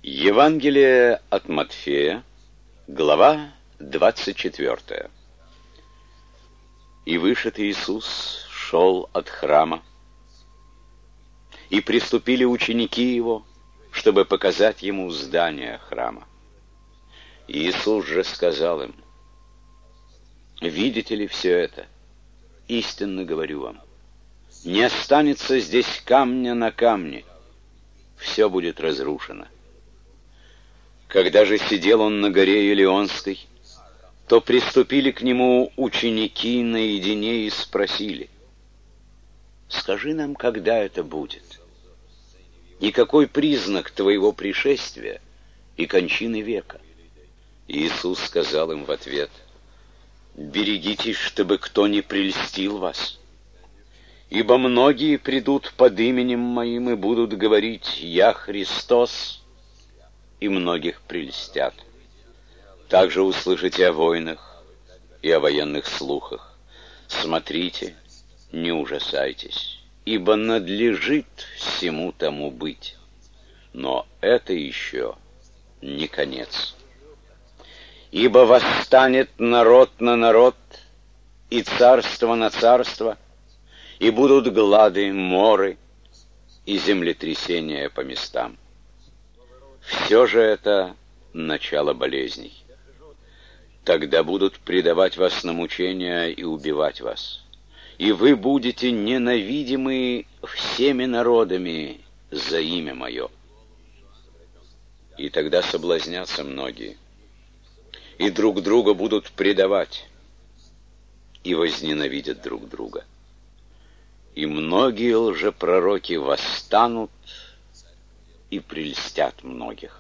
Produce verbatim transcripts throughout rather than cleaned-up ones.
Евангелие от Матфея, глава двадцать четвёртая. И вышед Иисус шел от храма, и приступили ученики Его, чтобы показать Ему здание храма. Иисус же сказал им: «Видите ли все это? Истинно говорю вам, не останется здесь камня на камне, все будет разрушено». Когда же сидел он на горе Елеонской, то приступили к нему ученики наедине и спросили: «Скажи нам, когда это будет? И какой признак твоего пришествия и кончины века?» Иисус сказал им в ответ: «Берегитесь, чтобы кто не прельстил вас. Ибо многие придут под именем Моим и будут говорить: Я Христос, и многих прельстят. Также услышите о войнах и о военных слухах. Смотрите, не ужасайтесь, ибо надлежит всему тому быть. Но это еще не конец. Ибо восстанет народ на народ, и царство на царство, и будут глады, моры и землетрясения по местам. Все же это начало болезней. Тогда будут предавать вас на мучения и убивать вас. И вы будете ненавидимы всеми народами за имя Мое. И тогда соблазнятся многие, и друг друга будут предавать, и возненавидят друг друга. И многие лжепророки восстанут и прельстят многих.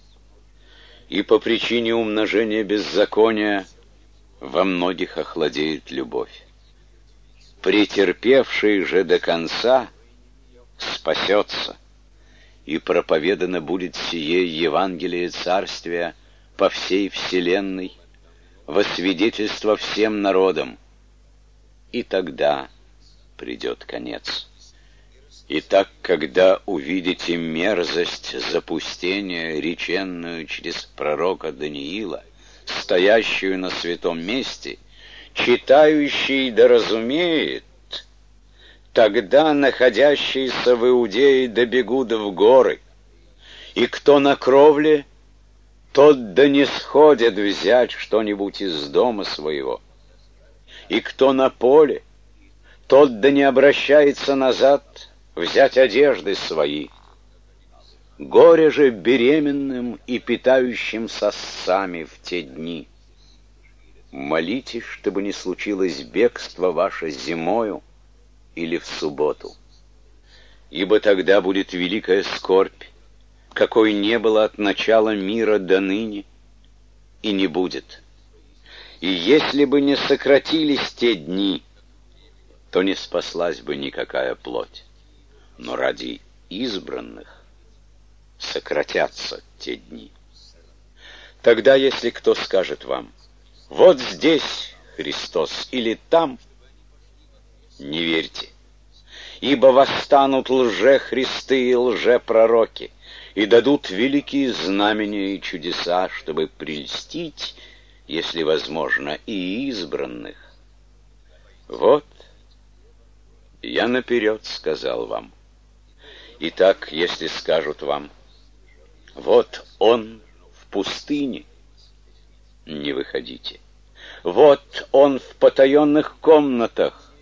И по причине умножения беззакония во многих охладеет любовь. Претерпевший же до конца спасется, и проповедано будет сие Евангелие Царствия по всей вселенной, во свидетельство всем народам, и тогда придет конец. Итак, когда увидите мерзость запустения, реченную через пророка Даниила, стоящую на святом месте, читающий да разумеет, тогда находящиеся в Иудее добегут в горы, и кто на кровле, тот да не сходит взять что-нибудь из дома своего, и кто на поле, тот да не обращается назад взять одежды свои. Горе же беременным и питающим сосцами в те дни. Молитесь, чтобы не случилось бегство ваше зимою или в субботу. Ибо тогда будет великая скорбь, какой не было от начала мира до ныне, и не будет. И если бы не сократились те дни, то не спаслась бы никакая плоть. Но ради избранных сократятся те дни. Тогда, если кто скажет вам: вот здесь Христос или там, не верьте, ибо восстанут лже-христы и лже-пророки, и дадут великие знамения и чудеса, чтобы прельстить, если возможно, и избранных. Вот я наперед сказал вам. Итак, если скажут вам: вот он в пустыне, не выходите. Вот он в потаенных комнатах,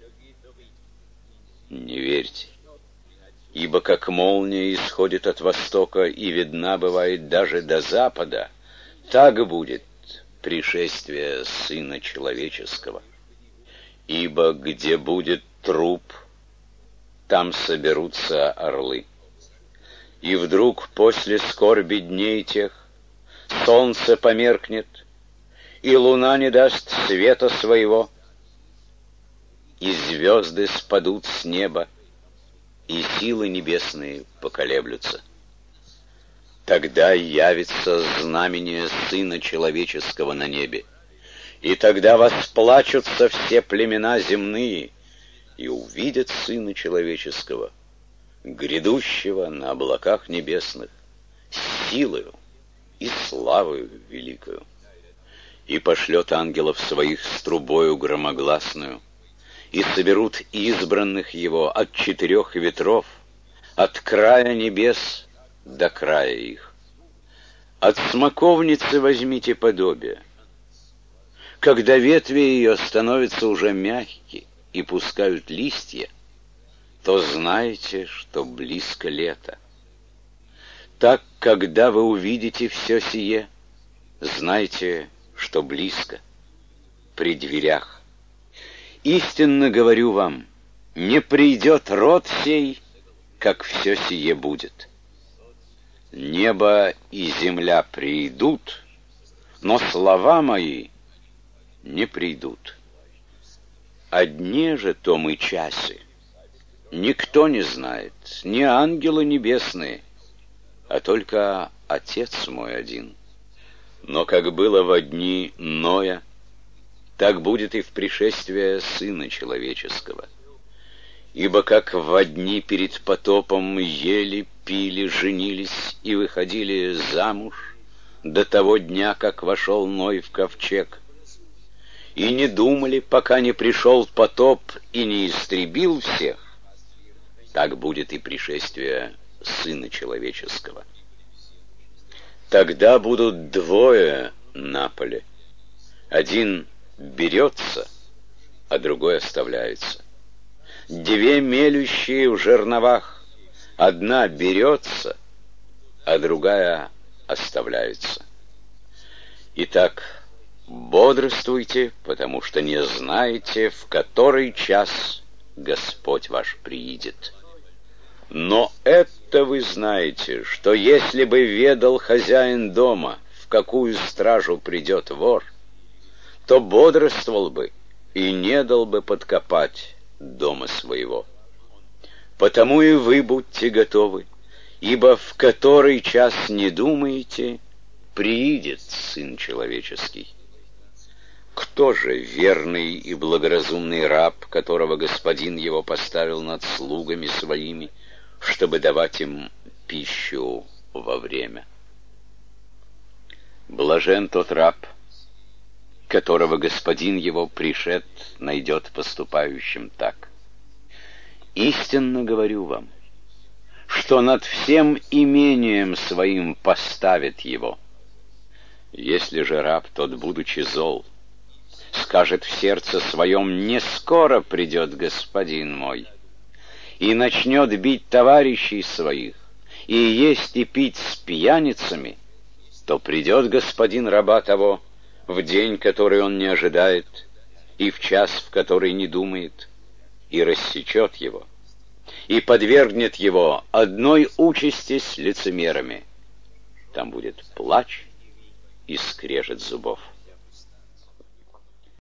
не верьте. Ибо как молния исходит от востока и видна бывает даже до запада, так будет пришествие Сына Человеческого. Ибо где будет труп, там соберутся орлы. И вдруг после скорби дней тех солнце померкнет, и луна не даст света своего, и звезды спадут с неба, и силы небесные поколеблются. Тогда явится знамение Сына Человеческого на небе, и тогда восплачутся все племена земные, и увидят Сына Человеческого, грядущего на облаках небесных, с силою и славою великою. И пошлет ангелов своих с трубою громогласную, и соберут избранных его от четырех ветров, от края небес до края их. От смоковницы возьмите подобие. Когда ветви ее становятся уже мягкие и пускают листья, то знайте, что близко лето. Так, когда вы увидите все сие, знайте, что близко, при дверях. Истинно говорю вам, не придет род сей, как все сие будет. Небо и земля придут, но слова мои не придут. Одни же том и часы никто не знает, ни ангелы небесные, а только Отец мой один. Но как было во дни Ноя, так будет и в пришествии Сына Человеческого. Ибо как во дни перед потопом ели, пили, женились и выходили замуж до того дня, как вошел Ной в ковчег, и не думали, пока не пришел потоп и не истребил всех, так будет и пришествие Сына Человеческого. Тогда будут двое на поле. Один берется, а другой оставляется. Две мелющие в жерновах. Одна берется, а другая оставляется. Итак, бодрствуйте, потому что не знаете, в который час Господь ваш приидет. Но это вы знаете, что если бы ведал хозяин дома, в какую стражу придет вор, то бодрствовал бы и не дал бы подкопать дома своего. Потому и вы будьте готовы, ибо в который час не думаете, приидет Сын Человеческий. Кто же верный и благоразумный раб, которого господин его поставил над слугами своими, чтобы давать им пищу во время? Блажен тот раб, которого господин его, пришед, найдет поступающим так. Истинно говорю вам, что над всем имением своим поставит его. Если же раб тот, будучи зол, скажет в сердце своем: не скоро придет господин мой, и начнет бить товарищей своих, и есть и пить с пьяницами, то придет господин раба того в день, который он не ожидает, и в час, в который не думает, и рассечет его, и подвергнет его одной участи с лицемерами. Там будет плач и скрежет зубов.